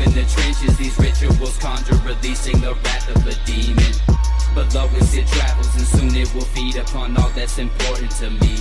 in the trenches, these rituals conjure, releasing the wrath of a demon. Below us it travels, and soon it will feed upon all that's important to me.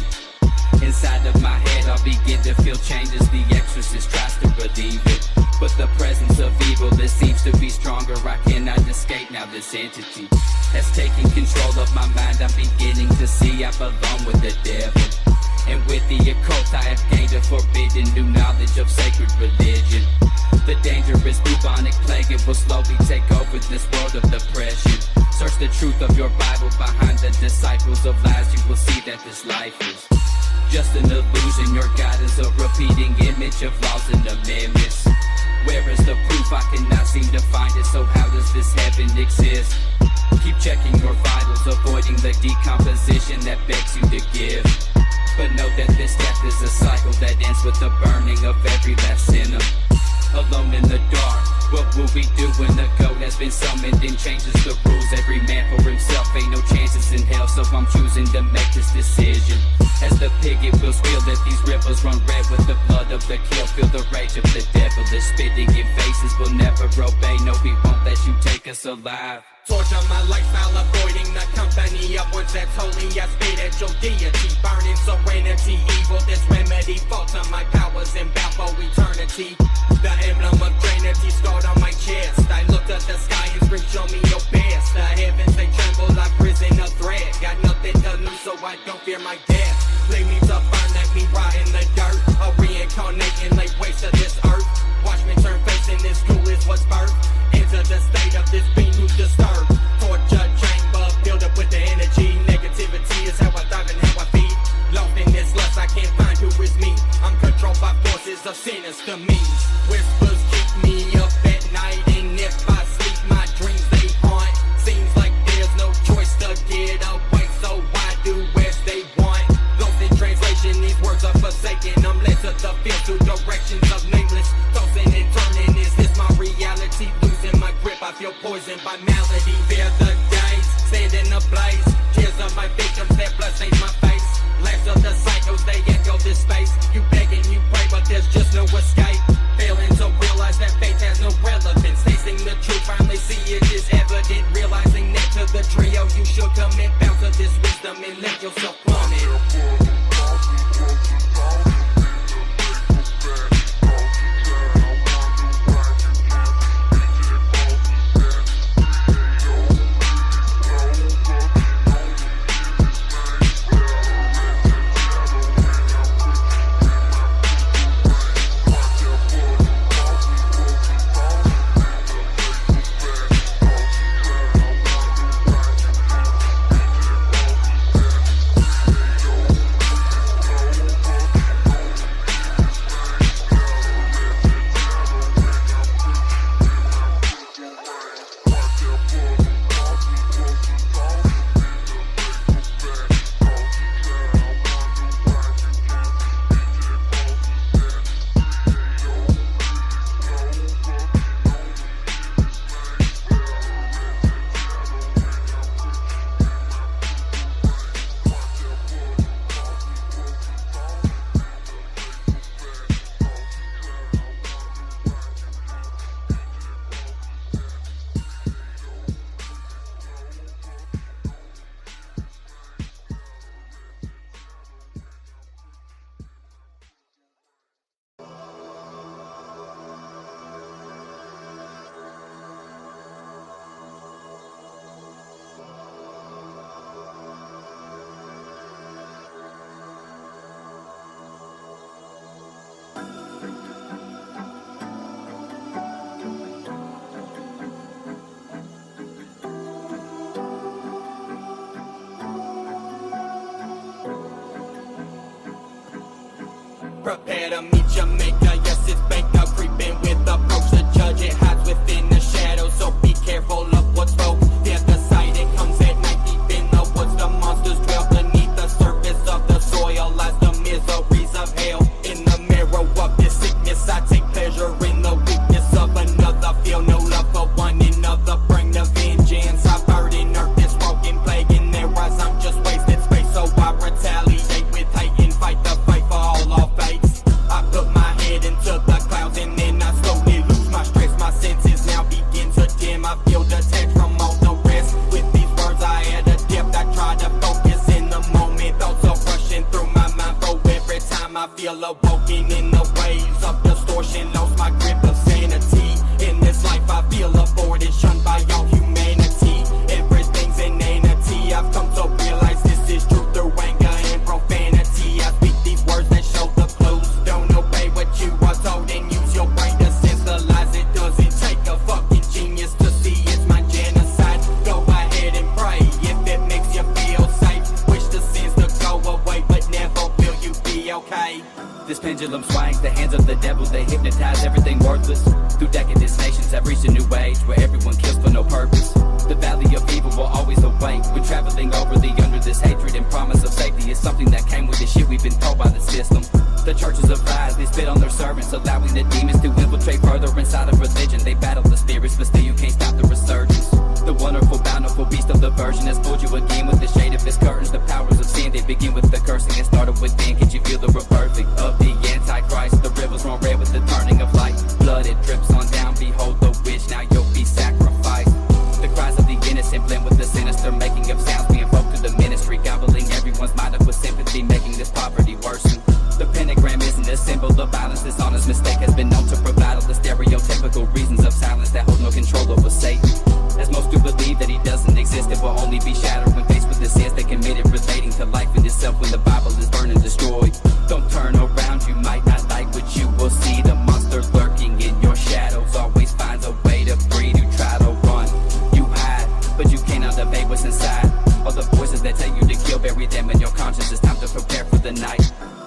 Inside of my head I'll begin to feel changes, the exorcist tries to relieve it. But the presence of evil, it seems to be stronger. I cannot escape now, this entity has taken control of my mind. I'm beginning to see I belong with the devil. And with the occult I have gained a forbidden new knowledge of sacred religion. The dangerous bubonic plague, it will slowly take over this world of depression. Search the truth of your Bible behind the disciples of lies. You will see that this life is just an illusion. Your God is a repeating image of laws and amendments. Where is the proof? I cannot seem to find it. So how does this heaven exist? Keep checking your vitals, avoiding the decomposition that begs you to give. But know that this death is a cycle that ends with the burning of every last sinner. Alone in the dark, what will we do when the goat has been summoned and changes the rules? Every man for himself, ain't no chances in hell, so I'm choosing to make this decision. As the pig it will squeal, let these rivers run red with the blood of the kill. Feel the rage of the devil is spitting in faces, we'll never obey. No, we won't let you take us alive. Torture my lifestyle, avoiding the company of ones that's holy. I spit at your deity, burning serenity. Evil, this remedy, falter my powers and bow for eternity. The emblem of Trinity scarred on my chest. I looked at the sky and screamed, show me your best. The heavens, they tremble like prison of threat. Got nothing to lose, so I don't fear my death. Leave me to burn, let me rot in the dirt. A reincarnation, lay waste of this earth. Watch me turn face in this school is what's birthed. Into the state of this being who's disturbed. Torture chamber, filled up with the energy. Negativity is how I thrive and how I feed. Lost in this lust, I can't find who is me. I'm controlled by forces of sinister means. Whispers keep me up at night, and if I sleep, my dreams they haunt. Seems like there's no choice to get away, so why do as they want? Lost in translation, these words are forsaken. I'm led to the field through directions of nameless. Tossing and turning, is this my reality? Losing my grip, I feel poisoned by malady. Fear the days, stand in the blaze. Tears of my victims, their blood stains my face. Last of the cycles, they echo this space. You beg and you pray, but there's just no escape. Failing to realize that faith has no relevance. Tasting the truth, finally see it is evident. Realizing that to the trio, you should commit. Bounce to this wisdom and let yourself plummet. Prepare to meet Jamaica, yes it's Baker. Creeping with approach to judge, it hides within the shadows. So be careful of what's spoke. Fear the sight, it comes at night deep in the woods. The monsters dwell beneath the surface of the soil as the miseries of hell. In the mirror of this sickness, I take pleasure in the weakness of another. Feel no love for one another, bring the vengeance. I burden earth, this broken plague in their eyes. I'm just wasting space, so I retaliate with hate and fight the fight for all our faiths. I put my head into the clouds and then I slowly lose Through decadent nations have reached a new age where everyone kills for no purpose. The valley of evil will always await. We're traveling over the under this hatred and promise of safety is something that came with the shit we've been told by the system. The churches of lies, they spit on their servants, allowing the demons to infiltrate further inside of religion. They battle the spirits, but still you can't stop the resurgence. The wonderful, bountiful beast of the virgin has fooled you again with the shade of his curtains. The powers of sin, they begin with the cursing and started within. Can you feel the rebirthing of the Antichrist? The rivers run red with the turning of light. Blood, it drips on down, behold the witch, now you'll be sacrificed. The cries of the innocent blend with the sinister, making of sounds being invoked to the ministry, gobbling everyone's mind up with sympathy, making this poverty worsen. The pentagram isn't a symbol of violence. This honest mistake has been known to provide all the stereotypical reasons of silence that hold no control over Satan. As most do believe that he doesn't exist, it will only be shattered when faced with the sins they committed relating to life in itself when the Bible is burned and destroyed. Don't turn around, you might not like what you will see. The monster lurking in your shadows always finds a way to breed. You try to run, you hide, but you cannot evade what's inside. All the voices that tell you to kill, bury them in your conscience. It's time to prepare for the night.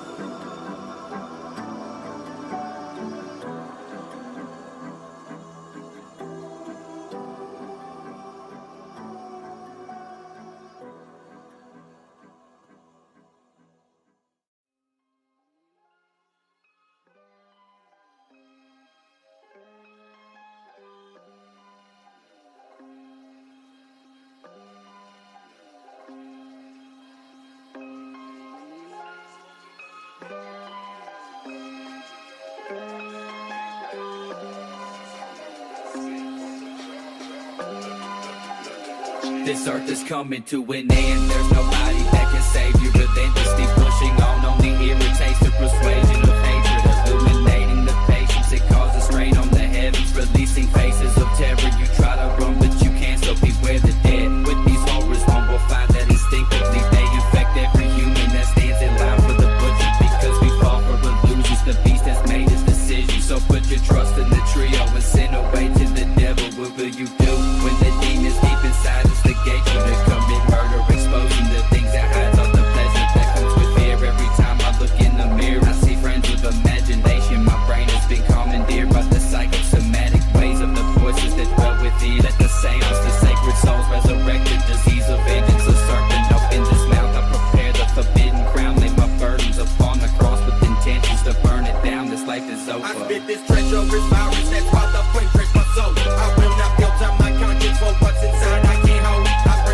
This earth is coming to an end. There's nobody that can save you. Relentlessly pushing on only irritates the persuasion of hatred. Illuminating the patience, it causes strain on the heavens. Releasing faces of terror. You try to run, but you can't, so beware the dead. With these horrors, one will find that instinctively they infect every human that stands in line for the butcher. Because we fall for illusions, the beast has made his decision. So put your trust in the trio and send away to the devil. What will you do when the demons deep inside us? You to commit murder, exposing the things that hides all the pleasure that comes with fear. Every time I look in the mirror, I see friends with imagination. My brain has been commandeered by the psychosomatic ways of the voices that dwell within. Let the seance, the sacred souls resurrect the disease of vengeance. A serpent open his mouth, I prepare the forbidden crown. Lay my burdens upon the cross with intentions to burn it down. This life is over. I spit this treacherous virus that's brought the flame, trace my soul. I will not filter my conscience for what's inside. I can't hold.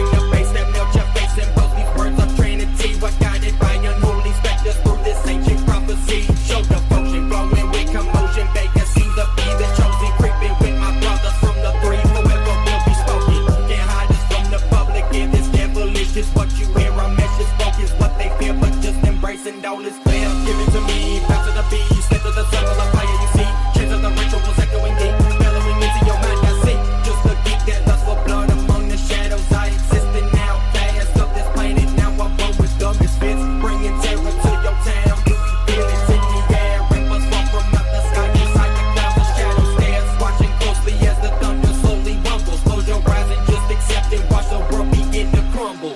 What guided by unholy specters through this ancient prophecy. Show devotion, flowing with commotion. Bacon seems to be the chosen. Creeping with my brothers from the three. Forever will be spoken. Can't hide this from the public. Yeah, this devilish is what you hear. Our message spoken is what they fear, but just embracing all is clear. Give it to me, bounce to the beat. Step to the circle of fire you see. Chance of the rituals echoing deep. Bellowing into your mind, I see. Just a geek that lust for blood among the shadows. I exist in now. Fast of this planet. Now I'm one with the misfits, bringing terror to your town. You can feel it in the air. Rainbows fall from out the sky, inside the clouds, the shadow stares. Watching closely as the thunder slowly rumbles. Close your eyes and just accept it. Watch the world begin to crumble.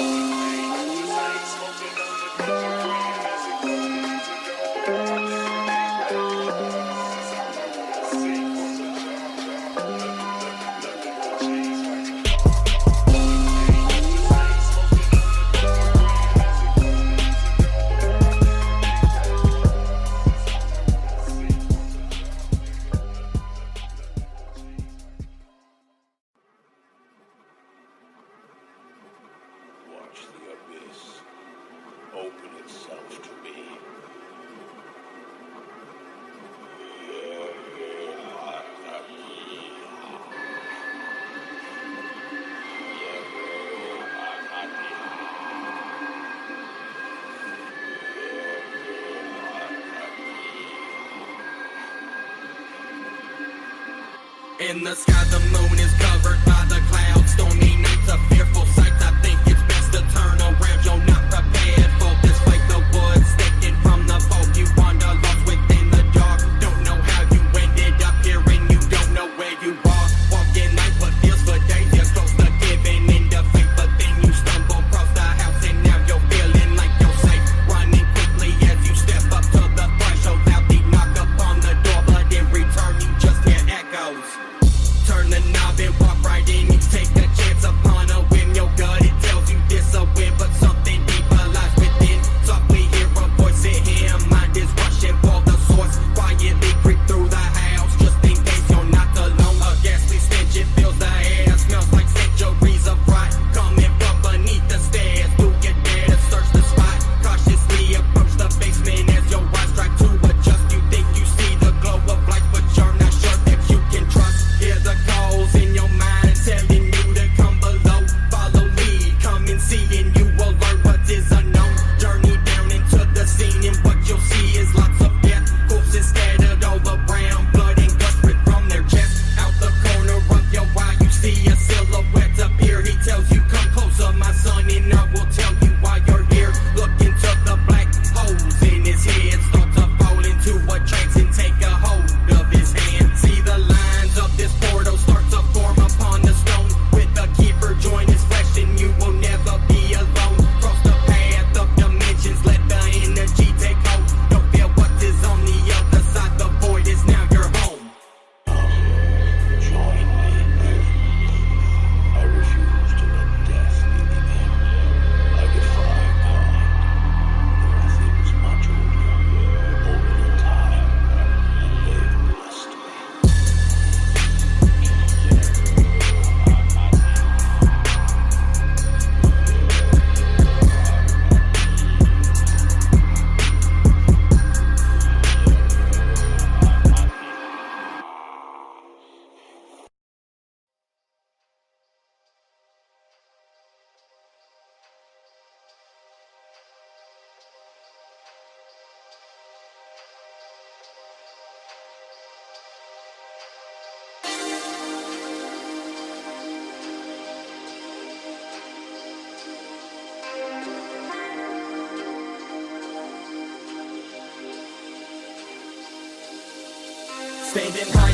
In the sky, the moon is covered by the clouds. Stormy nights, a fearful sight. I think it's best to turn around. You're not prepared for this fight. The woods sticking from the fog. You wander lost within the dark. Don't know how you ended up here, and you don't know where you are. Walking night, what feels for days. You're close to giving in to fate, but then you stumble across the house, and now you're feeling like you're safe. Running quickly as you step up to the threshold. Loudly knock upon the door, but in return you just hear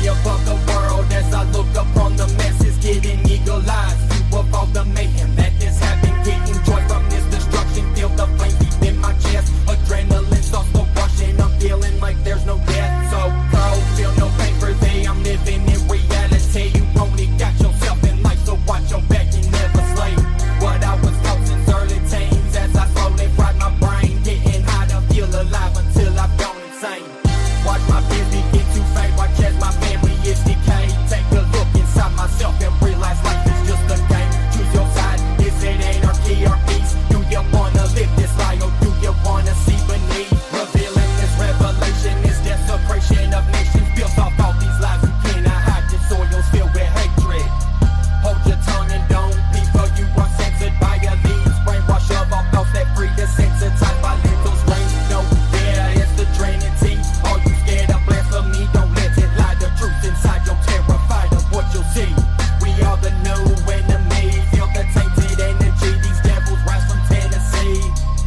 above the world as I look upon the masses getting eagle-eyed. You of all the mayhem that is happening, getting joy from this destruction. Feel the flame deep in my chest. Adrenaline starts to rush and I'm feeling like there's no death. So girl, feel no pain for they. I'm living in reality. You only got yourself in life, so watch your back and never slay. What I was taught since early teens as I slowly fried my brain, getting high to feel alive until I've gone insane. Watch my biz begin to fade, watch as my family is decayed. Take a look inside myself and realize life is just a game. Choose your side, is it anarchy or peace? Do you wanna live this lie or do you wanna see beneath? Revealing this revelation is desecration of nations. Built off all these lies, you cannot hide this soil's filled with hatred. Hold your tongue and don't people, you are censored by your leads. Brainwash of all thoughts that free, desensitized by lethal strains. No, there is the Trinity. Are you scared of blasphemy? Don't let it lie. The truth inside, you're terrified of what you'll see. We are the new enemy. Feel the tainted energy. These devils rise from Tennessee.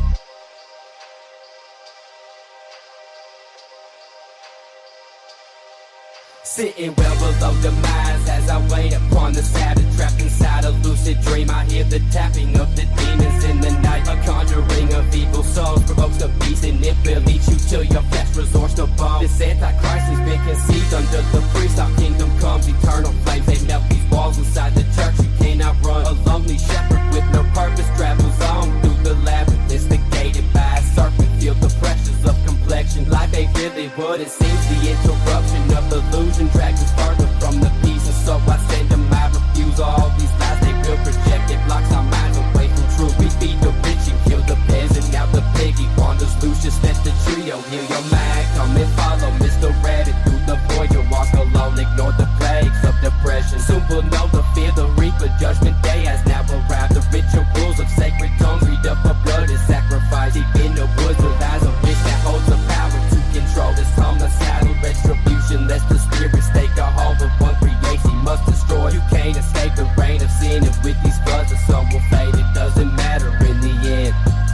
Sitting well below the demise as I wait upon the Sabbath. Trapped inside a lucid dream, I hear the tapping of the demons in the night. A conjuring of evil souls provokes the beast and it will lead you till your flesh resorts to bomb. This antichrist has been conceived under the priest. Our kingdom comes, eternal flames, they melt these walls inside the church. You cannot run. A lonely shepherd with no purpose travels on through the labyrinth, instigated by a serpent. Feel the pressures of complexion. Life ain't really what it seems. The interruption of illusion drags us further from the peace. And so I send them, I refuse all these lies they will project. It blocks our minds away from truth. We feed the rich and kill the peasant. Now the piggy wanders loose. Just let the trio heal your mind. Come and follow Mr. Reddit through the void. You walk alone, ignore the plagues of depression. Soon we'll know the fear, the reaper. Judgment day has now arrived. The rituals of sacred tongues read up for blood and sacrifice. Deep in the woods with eyes of fish that holds the power to control this homicidal retribution. Lest the spirits take a hold of one creation must destroy. You can't escape the reign of sin, and with these floods the sun will fade. It doesn't matter in the end.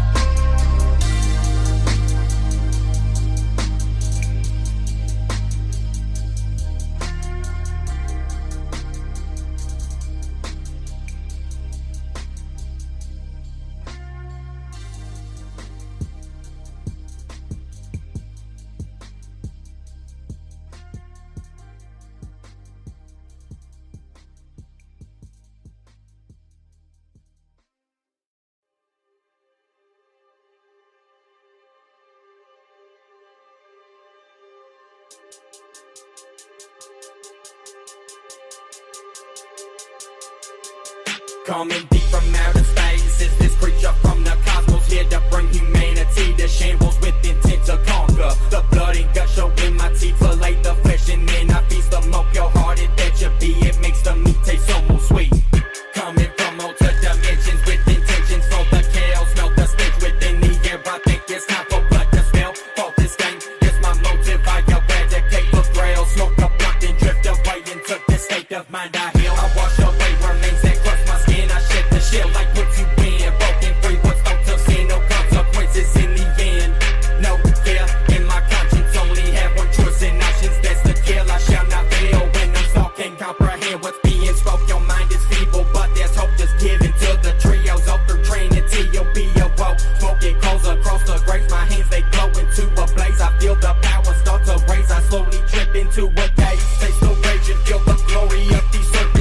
Coming deep from outer space is this creature from the cosmos, here to bring humanity to shambles with intent to conquer. The blood and gut show in my teeth, fillet the flesh and then I feast them up. Your hearted that you be, it makes the meat taste almost sweet. Coming from altered dimensions with intentions for the chaos, smell the stench within the air. I think it's time for blood to smell. For this game is my motive, I eradicate the grail. Smoke a blunt and drift away into this state of mind I heal. I wash away remains that crush my skin. I shed the shell like what you been. Broken free, what's thought to sin, no consequences in the end. No fear in my conscience, only have one choice and options, that's the kill. I shall not fail when I'm stalking, comprehend what's being spoke. Your mind is feeble, but there's hope just given to the trios of the Trinity. You'll be awoke, smoking coals across the graves. My hands they glow into a blaze. I feel the power start to raise. I slowly trip into a daze. Taste the rage and feel the glory of these circles.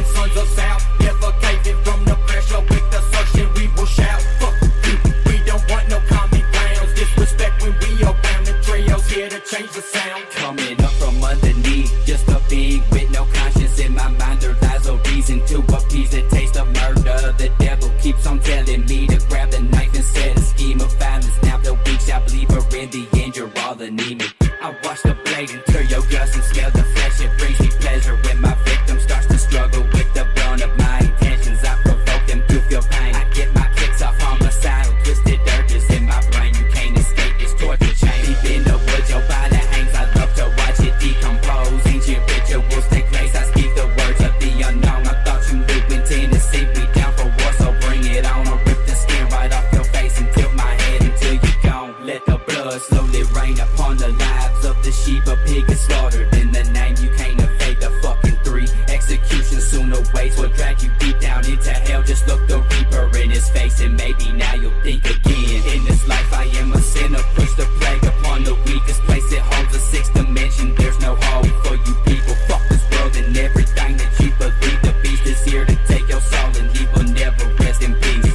the weights will drag you deep down into hell. Just look the reaper in his face and maybe now you'll think again. In this life I am a sinner, push the plague upon the weakest place. It holds a sixth dimension, there's no hope for you people. Fuck this world and everything that you believe. The beast is here to take your soul and he will never rest in peace.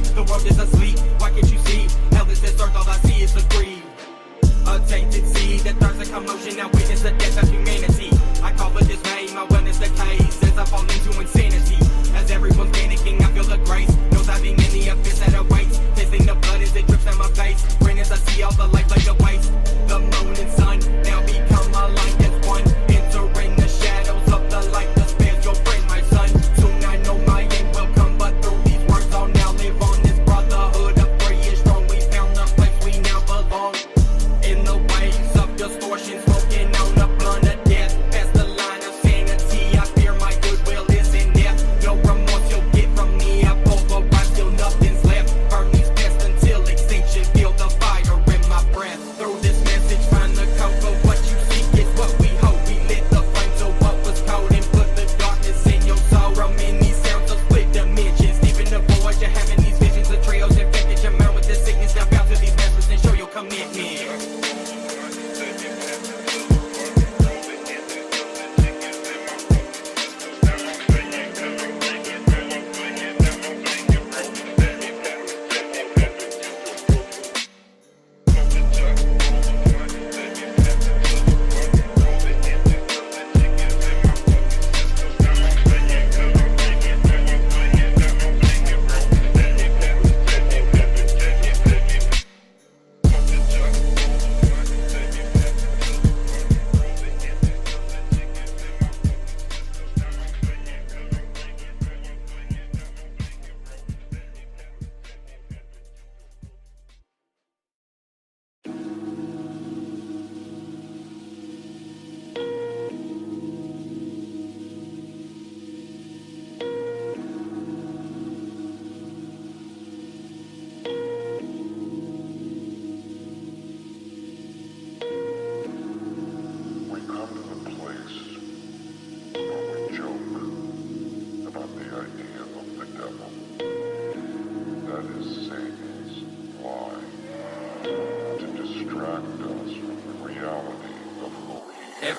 Tainted seed that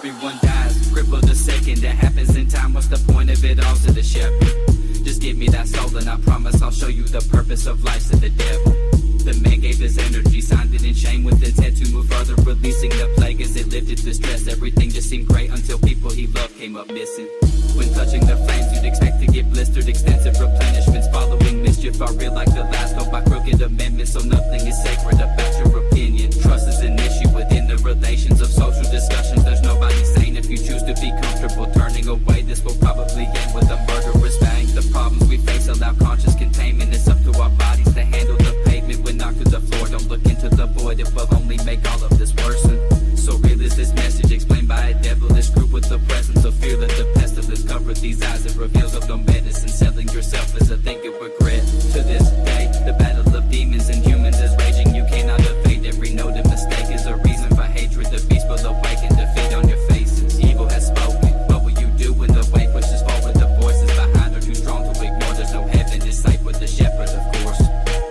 everyone dies. Crippled a second, that happens in time. What's the point of it all to the shepherd? Just give me that soul and I promise I'll show you the purpose of life to the devil. The man gave his energy, signed it in shame with intent to move further, releasing the plague as it lifted the stress. Everything just seemed great until people he loved came up missing. When touching the flames, you'd expect to get blistered. Extensive replenishments following mischief are real like the last, go by crooked amendments, so nothing is sacred about your opinion. Trust is an issue within the relations of social discussions. There's nobody sane if you choose to be comfortable turning away. This will probably end with a murderous bang. The problems we face allow conscious containment. It's up to our bodies to handle the pavement. When knocked to the floor, don't look into the void, it will only make all of this worsen. So real is this message explained by a devilish group with the presence of fear. That the pestilence covered these eyes, it reveals of no medicine. Selling yourself is a thing you regret. To this day, the battle of demons and humans is raging. You cannot evade every note of mistake is a reason for hatred. The beast will awaken, defeat on your faces. Evil has spoken. What will you do when the weight pushes forward? The voices behind are too strong to ignore. There's no heaven in sight with the shepherd, of course.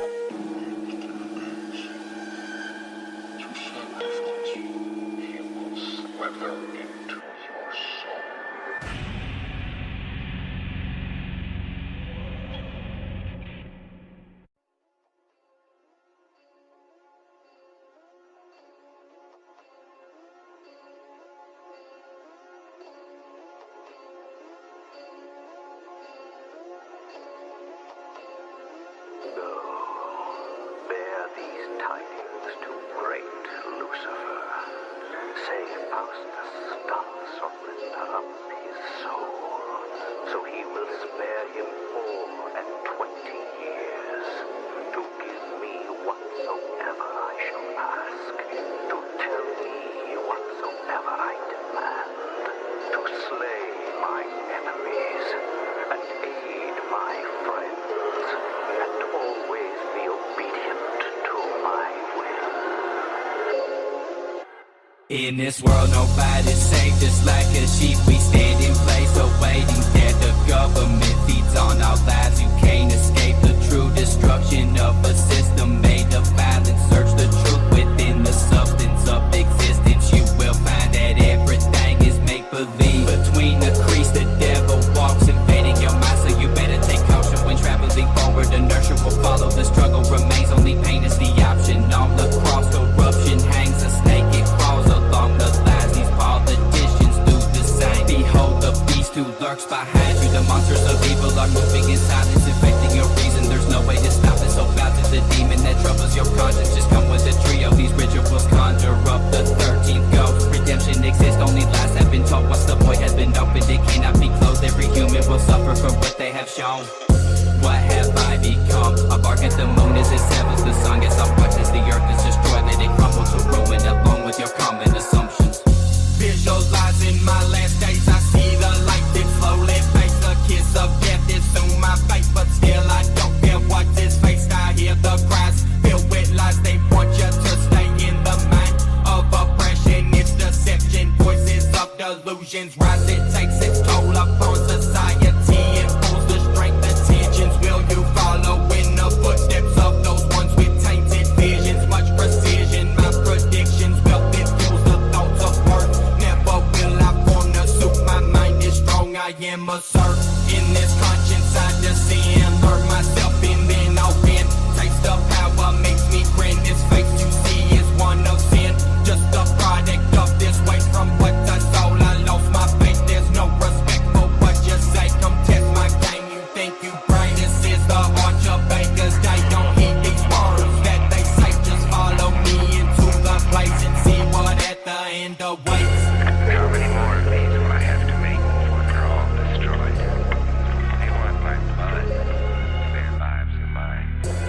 In this world, nobody's safe. Just like a sheep, we stand in place, awaiting that the government feeds on our lives. You can't escape the true destruction of a system made of violence. Search the truth within the substance of existence. You will find that everything is make-believe. Between the crease, the devil walks, invading your mind, so you better take caution when traveling forward. Inertia will follow, the struggle remains, only pain is the option. On the cross, corruption hangs a snake, it crawls along the lines. These politicians do the same. Behold the beast who lurks behind you. The monsters of evil are moving in silence, infecting your reason. There's no way to stop it, so bow to the demon that troubles your conscience. Just come with a trio. These rituals conjure up the 13th ghost. Redemption exists, only lies have been told. Once the void has been opened, it cannot be closed. Every human will suffer for what they have shown. What have I become? A bark at the moon as it severs the sun. Guess I'll watch as the earth is destroyed. Let it crumble to ruin along with your common assumptions. Visualizing my last days, I see the light that slowly fades. The kiss of death is soon my fate, but still I don't care what is faced. I hear the cries filled with lies. They want you to stay in the mind of oppression. It's deception, voices of delusions rise. It takes its toll upon society and pulls the strength attentions. Will you follow in the footsteps of those ones with tainted visions? Much precision, my predictions will fit fuels the thoughts of worth. Never will I form to suit. My mind is strong, I am assert. In this conscience I descend, learn myself and then I'll win. Taste the power makes me grin. This face you see is one of sin, just a product of this waste. From what I soul I lost my faith. There's no respect for what you say. Come test my game, you think you brain. This is the arch of bakers. They don't heed these words that they say. Just follow me into the place and see what at the end awaits. How many more of these will I have to make before they're all destroyed? They want my blood. Their lives are mine.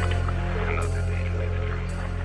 Another day to live through.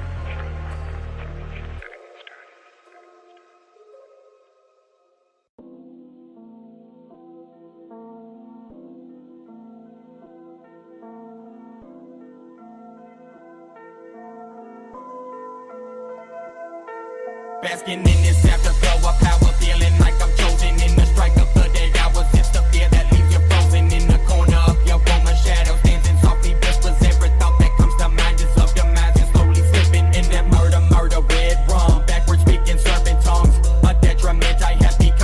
Basking in this afterglow of power, feeling like I'm chosen in the strike of the dead hours. It's the fear that leaves you frozen in the corner of your room. A shadow stands and softly whispers. Every thought that comes to mind is of demise. You're slowly slipping in that murder, red rum. Backwards speaking serpent tongues. A detriment I have become.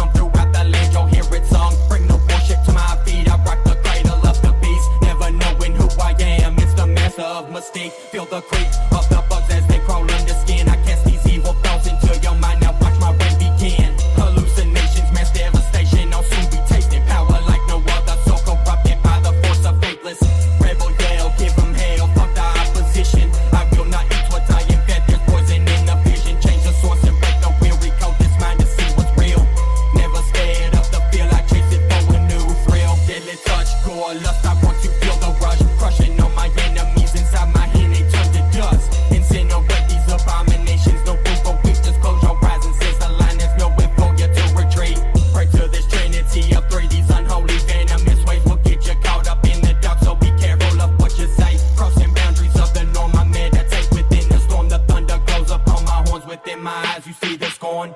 the creep of the bugs as they crawl under skin. I cast these evil thoughts into your mind, now watch my reign begin. Hallucinations, mass devastation, I'll soon be tasting power like no other, so corrupted by the force of faithless. Rebel yell, give them hell, fuck the opposition. I will not eat what I am fed, there's poison in the vision. Change the source and break the weary code this mind to see what's real. Never scared of the feel, I chase it for a new thrill. Deadly touch, gore, lust, I want to feel the rush. Crushing on my enemies inside my hand, they turn to dust. Incinerate these abominations, no room for weakness. Close your eyes and sense the line, there's no way for you to retreat. Pray to this trinity of three, these unholy venomous ways will get you caught up in the dark, so be careful of what you say. Crossing boundaries of the norm, I meditate within the storm. The thunder glows upon my horns, within my eyes you see the scorn.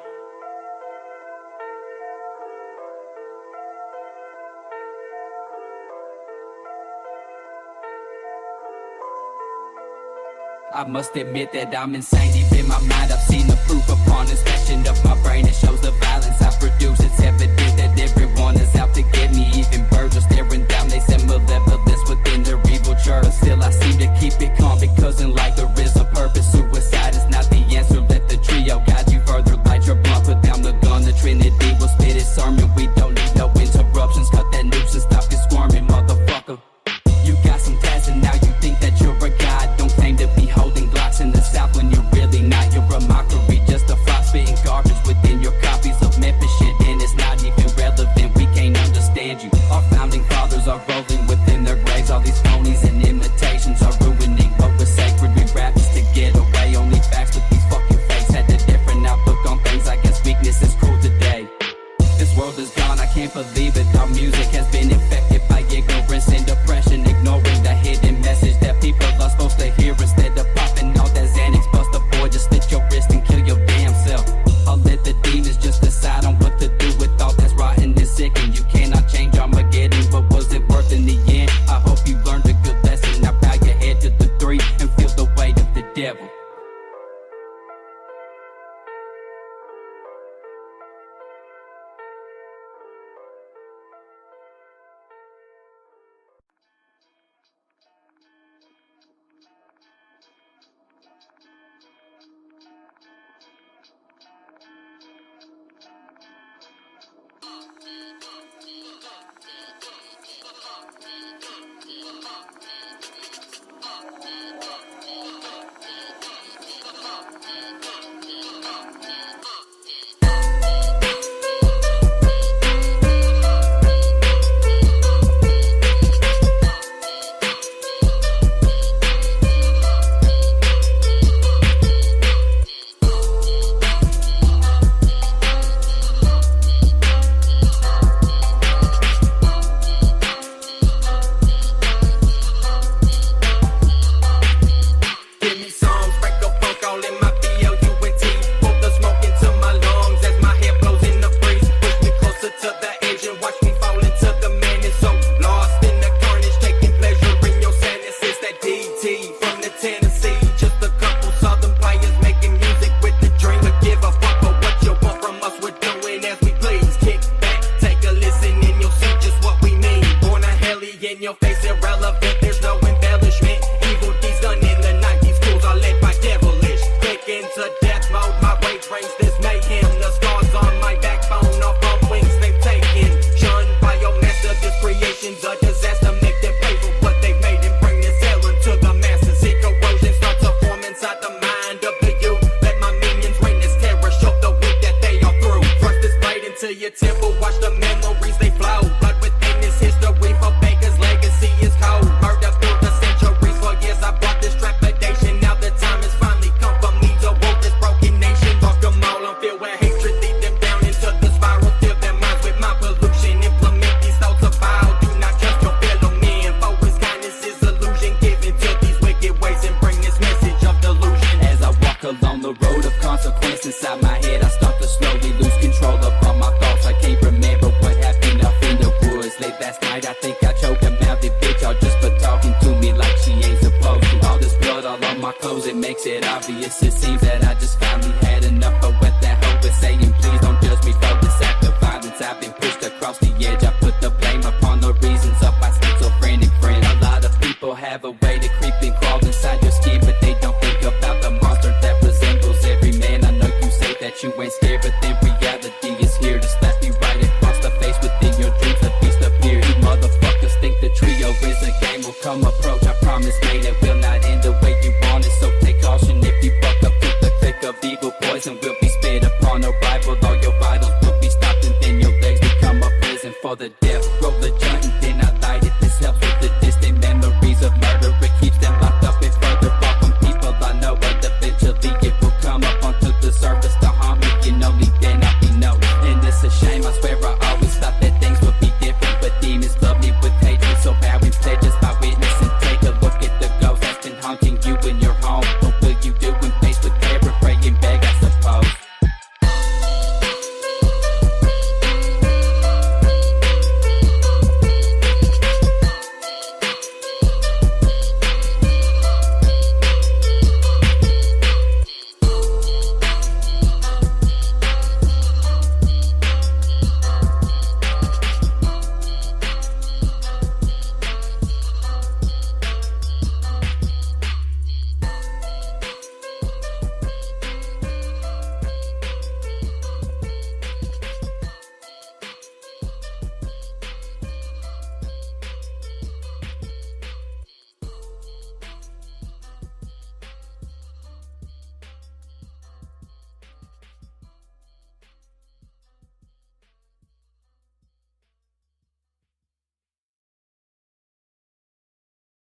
I must admit that I'm insane deep in my mind. I've seen the proof upon inspection of my brain. It shows the violence I produce. It's evident that everyone is out to get me. Even birds are staring down. They send malevolence within their evil church. But still I seem to keep it calm, because in life there is a purpose. Suicide is not the answer. Let the trio guide you further. Light your blunt, put down the gun. The Trinity will spit its sermon. We don't need no interruptions. Cut that noose and stop your squirming, motherfucker. You got some class and now you think that you're a god. Don't claim to be holding Glocks in the South when you're really not. You're a mockery, just a flop spitting garbage within your copies of Memphis shit, and it's not even relevant. We can't understand you. Our founding fathers are rolling within their graves. All these phonies and imitations are ruining what was sacred. We rap just to get away. Only facts with these fucking fakes. Had a different outlook on things. I guess weakness is cool today. This world is gone, I can't believe it. Our music has been infected by ignorance and depression, ignoring the hidden message that people are supposed to hear. Instead of popping all that Xanax, bust a boy, just slit your wrist and kill your damn self. I'll let the demons just decide on what to do with all that's rotten and sick. And you cannot change Armageddon, but was it worth in the end? I hope you learned a good lesson. Now bow your head to the three and feel the weight of the devil. Have a way to creep and crawl inside your skin, but they poison will be spit upon arrival. All your vitals will be stopped and then your legs become a prison for the deaf. Roll the joint and then I light it. This helps with the distant memories of murder. It keeps them locked up and further far from people I know. But eventually it will come up onto the surface to harm me, and only then I'll be known. And it's a shame, I swear I always thought that things would be different, but demons love me with hatred. So how we play just by witness and take a look at the ghost that's been haunting you in your home. What will you do when face